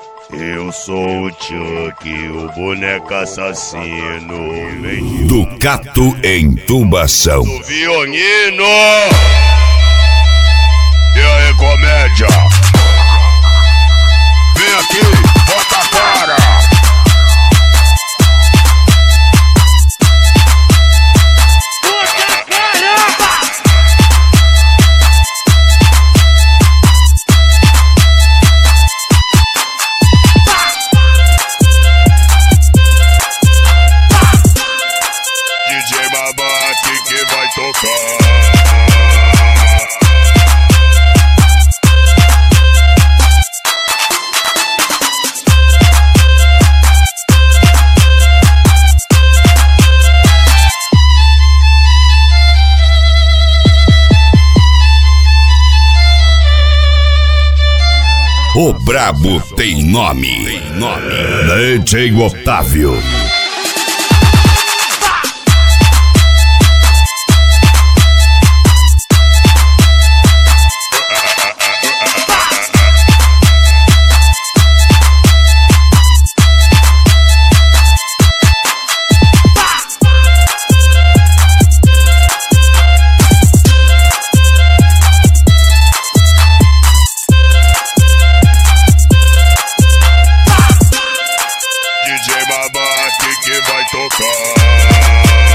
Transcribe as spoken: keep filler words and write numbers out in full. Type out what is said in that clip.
Eu sou o Chuck, o boneco assassino. Vem Ducato em Tubação. do Vionino. E aí, comédia? Vem aqui, bota a cara. D J Babaque que vai tocar. O brabo tem nome. Tem nome. D J Otávio. D J Babaque que vai tocar.